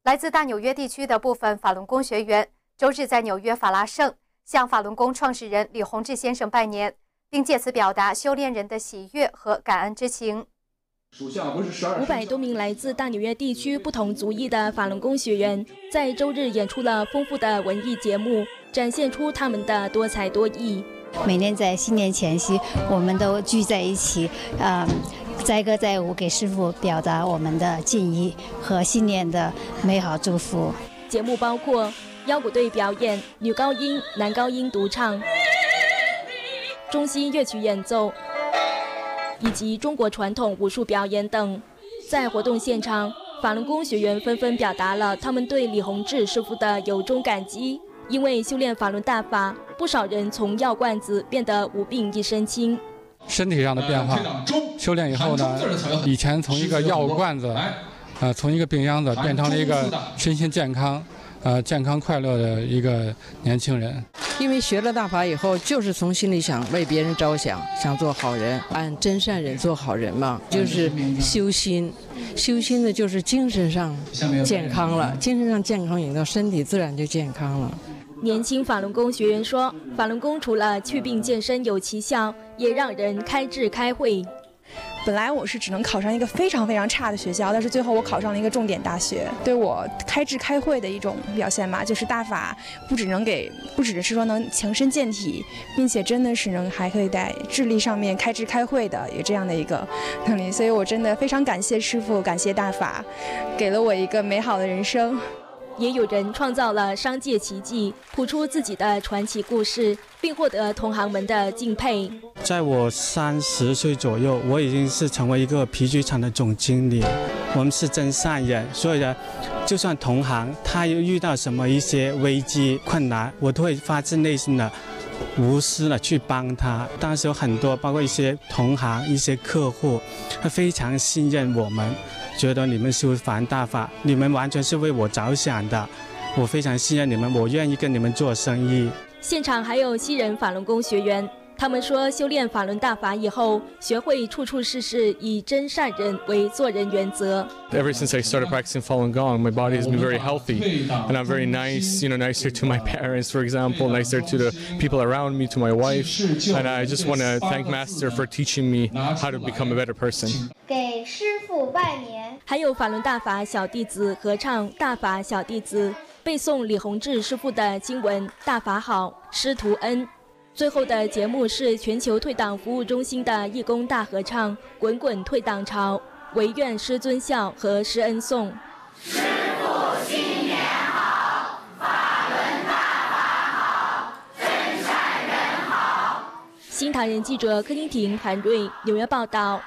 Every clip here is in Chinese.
来自大纽约地区的部分法轮功学员周日在纽约法拉盛向法轮功创始人李洪志先生拜年，并借此表达修炼人的喜悦和感恩之情。 500多名来自大纽约地区不同族裔的法轮功学员在周日演出了丰富的文艺节目，展现出他们的多才多艺。 每年在新年前夕，我们都聚在一起，载歌载舞，给师父表达我们的敬意和新年的美好祝福。 节目包括腰鼓队表演、女高音、男高音独唱、中西乐曲演奏，以及中国传统武术表演等。在活动现场，法轮功学员纷纷表达了他们对李洪志师父的由衷感激。因为修炼法轮大法，不少人从药罐子变得无病一身轻。 身体上的变化，修炼以后呢，以前从一个药罐子，从一个病秧子变成了一个身心健康、健康快乐的一个年轻人。 因为学了大法以后，就是从心里想为别人着想，想做好人，按真善忍做好人嘛，就是修心。修心的就是精神上健康了，精神上健康以后，身体自然就健康了。 年轻法轮功学员说，法轮功除了祛病健身有奇效，也让人开智开慧。 本来我是只能考上一个非常非常差的学校，但是最后我考上了一个重点大学，对我开智开慧的一种表现吧。就是大法不只是说能强身健体，并且真的是还可以在智力上面开智开慧的，有这样的一个能力。所以我真的非常感谢师父，感谢大法，给了我一个美好的人生。 也有人创造了商界奇迹，谱出自己的传奇故事，并获得同行们的敬佩。 在我30岁左右，我已经是成为一个皮具厂的总经理。我们是真善人，所以呢，就算同行他又遇到什么一些危机困难，我都会发自内心的无私的去帮他。当时有很多，包括一些同行、一些客户，他非常信任我们。觉得你们修法轮大法，你们完全是为我着想的，我非常信任你们，我愿意跟你们做生意。 现场还有西人法轮功学员，他们说修炼法轮大法以后，学会处处事事以真善忍为做人原则。 Ever since I started practicing Falun Gong, my body has been very healthy, and I'm very nice, nicer to my parents, for example, nicer to the people around me, to my wife, and I just want to thank Master for teaching me how to become a better person. 给师父拜年。 还有法轮大法小弟子合唱大法小弟子，背诵李洪志师父的经文大法好，师徒恩。最后的节目是全球退党服务中心的义工大合唱滚滚退党潮，唯愿师尊孝和师恩颂。 师父新年好，法轮大法好，真善人好。 新唐人记者柯婷婷、韩瑞纽约报道。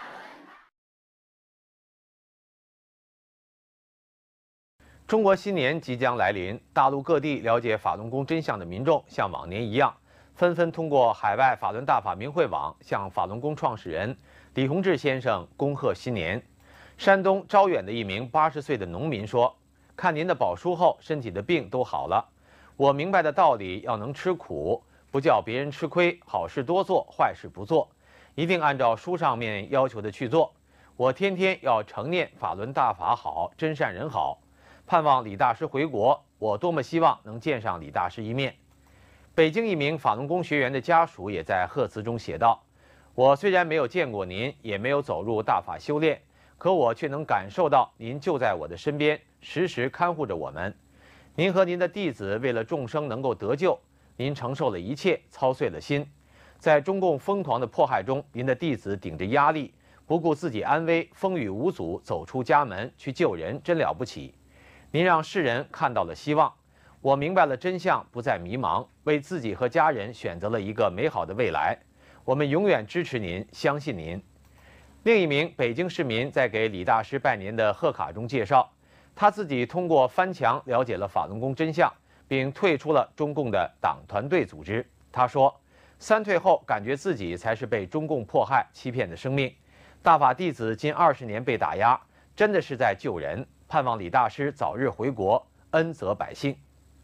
中国新年即将来临，大陆各地了解法轮功真相的民众像往年一样，纷纷通过海外法轮大法明慧网向法轮功创始人李洪志先生恭贺新年。山东招远的一名80岁的农民说：“看您的宝书后，身体的病都好了。我明白的道理要能吃苦，不叫别人吃亏，好事多做，坏事不做，一定按照书上面要求的去做。我天天要承念法轮大法好，真善人好。盼望李大师回国，我多么希望能见上李大师一面。”北京一名法轮功学员的家属也在贺词中写道：“我虽然没有见过您，也没有走入大法修炼，可我却能感受到您就在我的身边，时时看护着我们。您和您的弟子为了众生能够得救，您承受了一切，操碎了心。在中共疯狂的迫害中，您的弟子顶着压力，不顾自己安危，风雨无阻走出家门去救人，真了不起。您让世人看到了希望，我明白了真相，不再迷茫，为自己和家人选择了一个美好的未来。我们永远支持您，相信您。”另一名北京市民在给李大师拜年的贺卡中介绍，他自己通过翻墙了解了法轮功真相，并退出了中共的党团队组织。他说：“3退后，感觉自己才是被中共迫害欺骗的生命。大法弟子近20年被打压，真的是在救人。盼望李大师早日回国，恩泽百姓。”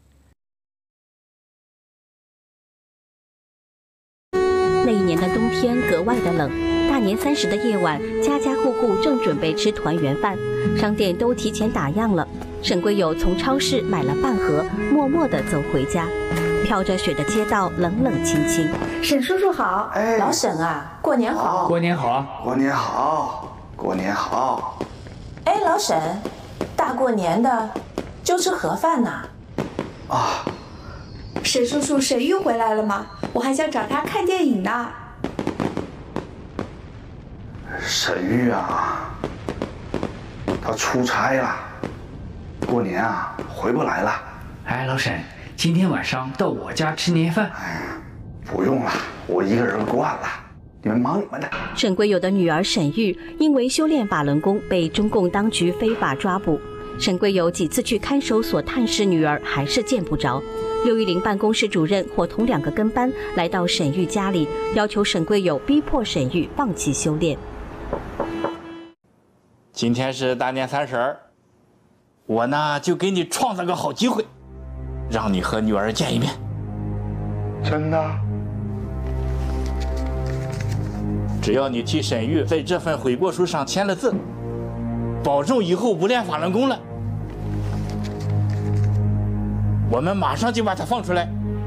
那一年的冬天格外的冷，大年30的夜晚，家家户户正准备吃团圆饭，商店都提前打烊了。 沈桂友从超市买了半盒，默默地走回家。飘着雪的街道冷冷清清。 沈叔叔好，老沈啊，过年好。 过年好， 过年好，过年好。 哎，老沈，大过年的就吃盒饭呐？ 啊。 沈叔叔，沈玉回来了吗？我还想找他看电影呢。 沈玉啊，他出差了，过年啊回不来了。 哎，老沈，今天晚上到我家吃年饭。 不用了，我一个人惯了，你们忙你们的。 沈桂友的女儿沈玉因为修炼法轮功被中共当局非法抓捕，沈桂友几次去看守所探视女儿，还是见不着。610办公室主任伙同2个跟班来到沈玉家里，要求沈桂友逼迫沈玉放弃修炼。 今天是大年30，我呢就给你创造个好机会，让你和女儿见一面。 真的？ 只要你替沈玉在这份悔过书上签了字，保证以后不练法轮功了，我们马上就把他放出来。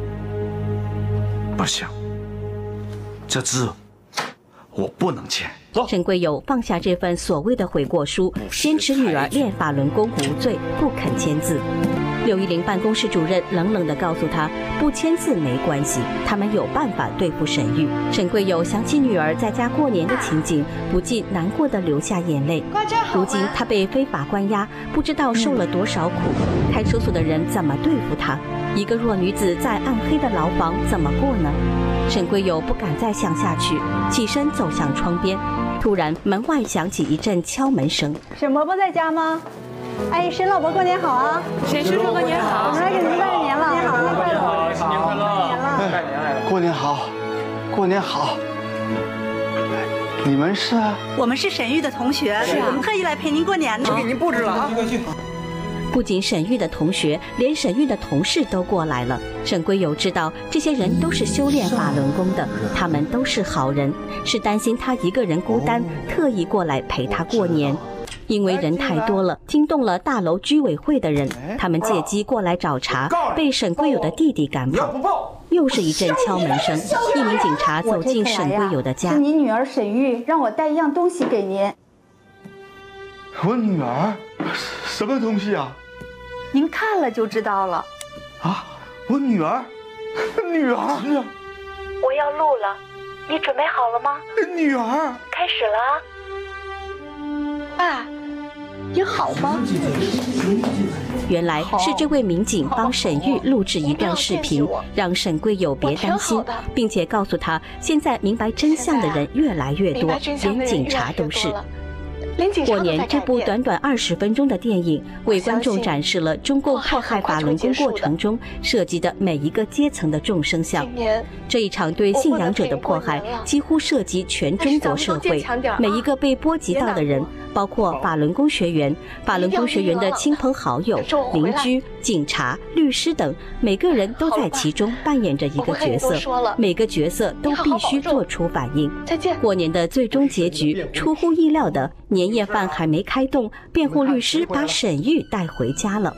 不行，这字我不能签。 沈桂友放下这份所谓的悔过书，坚持女儿练法轮功无罪，不肯签字。610办公室主任冷冷地告诉他，不签字没关系，他们有办法对付沈玉。沈桂友想起女儿在家过年的情景，不禁难过地流下眼泪。如今她被非法关押，不知道受了多少苦，看守所的人怎么对付她？一个弱女子在暗黑的牢房怎么过呢？沈桂友不敢再想下去，起身走向窗边。突然，门外响起一阵敲门声。 沈伯伯在家吗？哎，沈老伯过年好啊！ 沈叔叔过年好！ 我们来给您拜年了。 过年好，新年快乐！ 拜年来了！过年好，过年好！你们是？ 我们是沈玉的同学，我们特意来陪您过年呢。 就给您布置了啊！ 不仅沈玉的同学，连沈玉的同事都过来了。沈桂友知道这些人都是修炼法轮功的，他们都是好人，是担心他一个人孤单，特意过来陪他过年。因为人太多了，惊动了大楼居委会的人，他们借机过来找茬，被沈桂友的弟弟赶跑。又是一阵敲门声，一名警察走进沈桂友的家。 是您女儿沈玉让我带一样东西给您。 我女儿？什么东西啊？ 您看了就知道了。 啊，我女儿，女儿！ 我要录了，你准备好了吗？ 女儿， 开始了啊！爸，你好吗？ 原来是这位民警帮沈玉录制一段视频，让沈桂友别担心，并且告诉他，现在明白真相的人越来越多，连警察都是。过年这部短短20分钟的电影，为观众展示了中共迫害法轮功过程中涉及的每一个阶层的众生相。这一场对信仰者的迫害，几乎涉及全中国社会，每一个被波及到的人，包括法轮功学员、法轮功学员的亲朋好友、邻居、警察、律师等，每个人都在其中扮演着一个角色，每个角色都必须做出反应。过年的最终结局，出乎意料的，年夜饭还没开动，辩护律师把沈玉带回家了。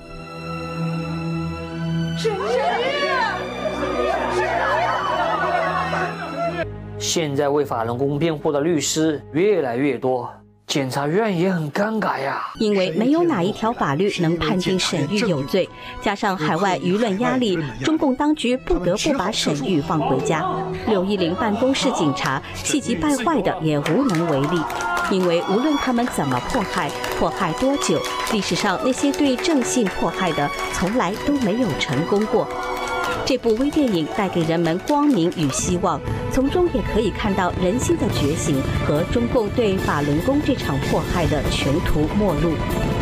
现在为法轮功辩护的律师越来越多，检察院也很尴尬呀。 因为没有哪一条法律能判定沈玉有罪，加上海外舆论压力，中共当局不得不把沈玉放回家。610办公室警察气急败坏的也无能为力。因为无论他们怎么迫害多久，历史上那些对正信迫害的，从来都没有成功过。这部微电影带给人们光明与希望，从中也可以看到人心的觉醒和中共对法轮功这场迫害的全图末路。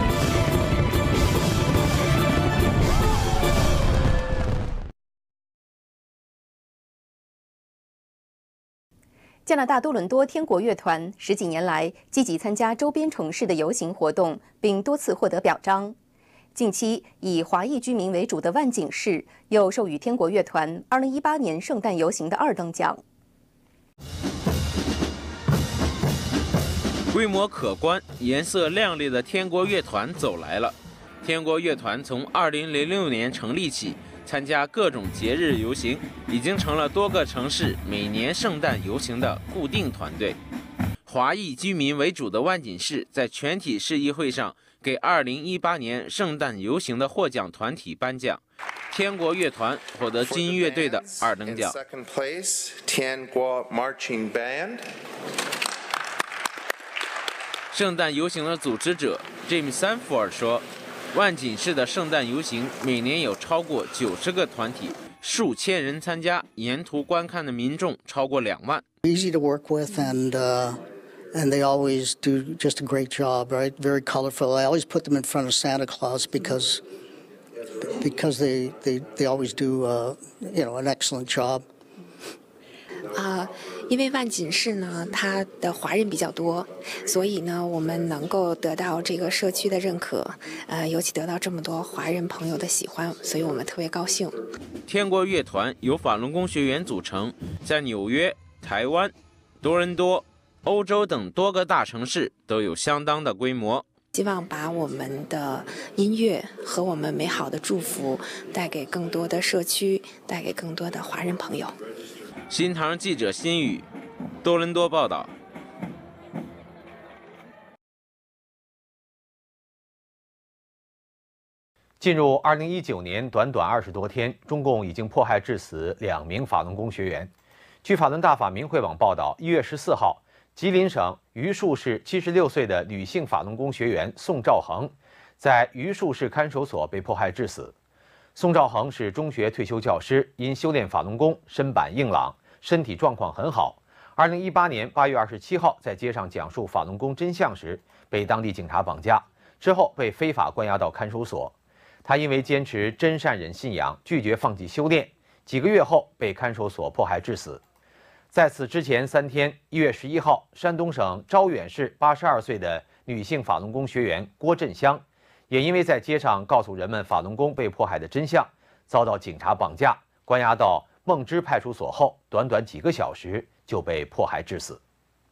加拿大多伦多天国乐团10几年来积极参加周边城市的游行活动，并多次获得表彰。近期以华裔居民为主的万景市又授予天国乐团2018年圣诞游行的2等奖。 规模可观、颜色亮丽的天国乐团走来了。 天国乐团从2006年成立起，参加各种节日游行，已经成了多个城市每年圣诞游行的固定团队。华裔居民为主的万锦市在全体市议会上给2018年圣诞游行的获奖团体颁奖，天国乐团获得金乐队的2等奖。圣诞游行的组织者 James Sanford 说，万锦市的圣诞游行每年有超过90个团体，数千人参加，沿途观看的民众超过2万。 Easy to work with and they always do just a great job, right? Very colorful. I always put them in front of Santa Claus because they always do an excellent job. 因为万锦市呢，它的华人比较多，所以呢，我们能够得到这个社区的认可，尤其得到这么多华人朋友的喜欢，所以我们特别高兴。 天国乐团由法轮功学员组成，在纽约、台湾、多伦多、欧洲等多个大城市都有相当的规模。 希望把我们的音乐和我们美好的祝福带给更多的社区，带给更多的华人朋友。 新唐记者辛宇，多伦多报道。 进入2019年，短短20多天，中共已经迫害致死2名法轮功学员。据法轮大法明慧网报道，1月14号，吉林省榆树市76岁的女性法轮功学员宋兆恒，在榆树市看守所被迫害致死。宋兆恒是中学退休教师，因修炼法轮功，身板硬朗，身体状况很好。2018年8月27号，在街上讲述法轮功真相时，被当地警察绑架，之后被非法关押到看守所。他因为坚持真善忍信仰，拒绝放弃修炼，几个月后被看守所迫害致死。在此之前3天，1月11号，山东省招远市82岁的女性法轮功学员郭振香，也因为在街上告诉人们法轮功被迫害的真相，遭到警察绑架，关押到孟支派出所后，短短几个小时就被迫害致死。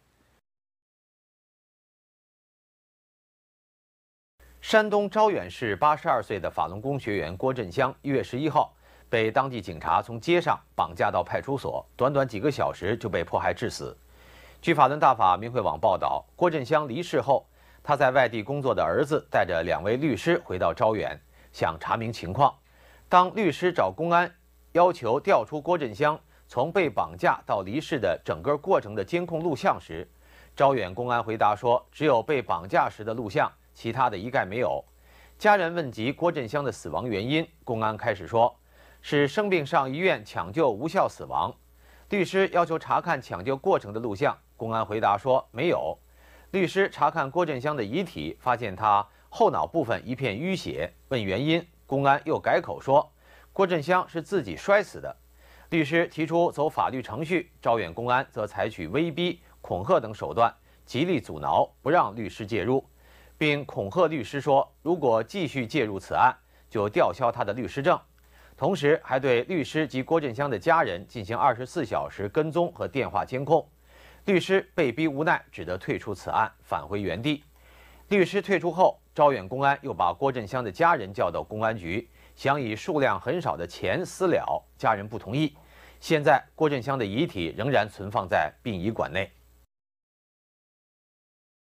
山东招远市82岁的法轮功学员郭振香1月11号被当地警察从街上绑架到派出所，短短几个小时就被迫害致死。据法轮大法明慧网报道，郭振香离世后，他在外地工作的儿子带着2位律师回到招远，想查明情况。当律师找公安要求调出郭振香从被绑架到离世的整个过程的监控录像时，招远公安回答说，只有被绑架时的录像，其他的一概没有。家人问及郭振香的死亡原因，公安开始说是生病上医院抢救无效死亡。律师要求查看抢救过程的录像，公安回答说没有。律师查看郭振香的遗体，发现他后脑部分一片淤血，问原因，公安又改口说郭振香是自己摔死的。律师提出走法律程序，招远公安则采取威逼、恐吓等手段，极力阻挠，不让律师介入，并恐吓律师说，如果继续介入此案，就吊销他的律师证。同时还对律师及郭振香的家人进行24小时跟踪和电话监控。律师被逼无奈，只得退出此案，返回原地。律师退出后，招远公安又把郭振香的家人叫到公安局，想以数量很少的钱私了，家人不同意。现在郭振香的遗体仍然存放在殡仪馆内。